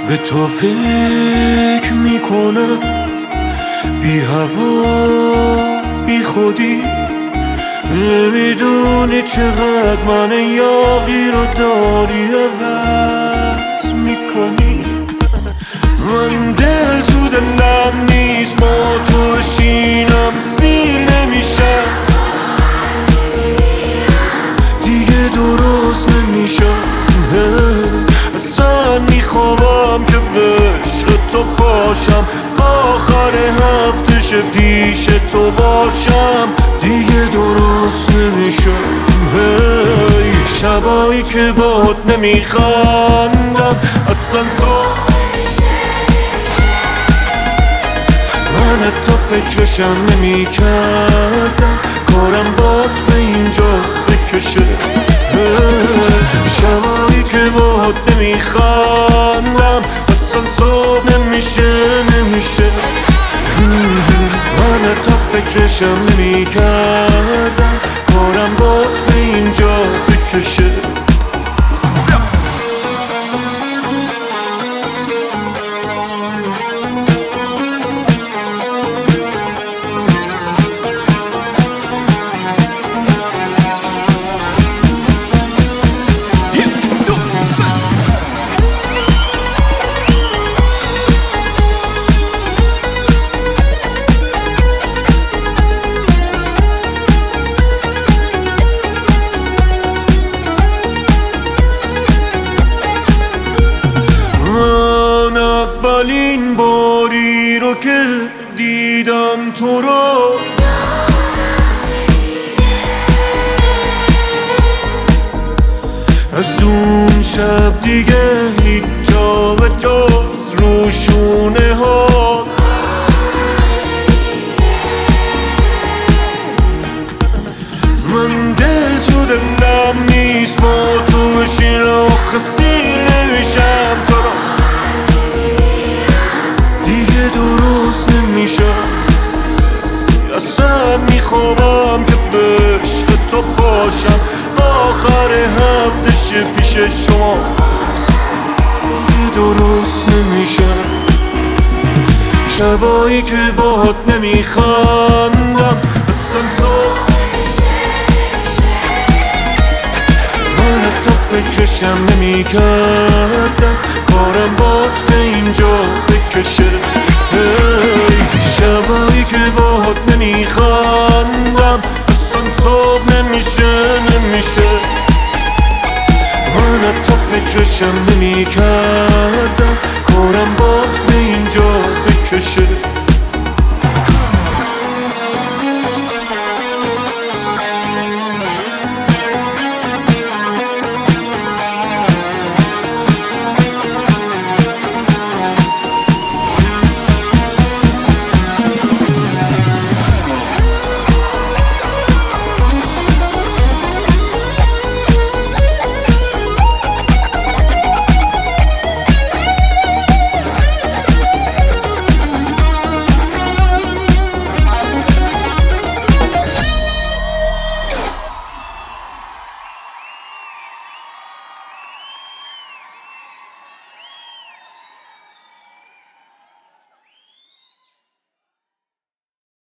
به تو فکر میکنم بی هوا بی خودی، نمیدونی چقدر من یاغی رو داری عوض میکنی. من دل تو دلم نیست، ما تو بشینم سیر نمیشم، دیگه درست نمیشم. اصلا میخوام که به عشق تو باشم، آخر هفتهش پیش تو باشم، دیگه درست نمیشم. شبایی که باهات نمیخندم اصلا من حتی فکرشم نمیکردم، کارم باد به اینجا بکشه. شبایی که باهات نمیخندم اصلا صبح نمیشه. من حتی فکرشم نمیکردم، کارم باد به اینجا بکشه. اولین باری رو که دیدم تو رو، از اون شب دیگه هیچ جا به جز روشونه ها. من دل تو دلم نیست، با تو بشینم و خسیر نمیشم، تو رو دیگه درست نمیشم. اصلا میخوام که به عشق تو باشم، آخر هفتهش پیش شما، دیگه درست نمیشم. شبایی که باهات نمیخندم اصلا من حتی فکرشم نمیکردم، کارم باد به اینجا بکشه. شبایی که باهات نمیخندم اصلا صبح نمیشه. من حتی فکرشم نمیکردم، کارم باد به اینجا بکشه.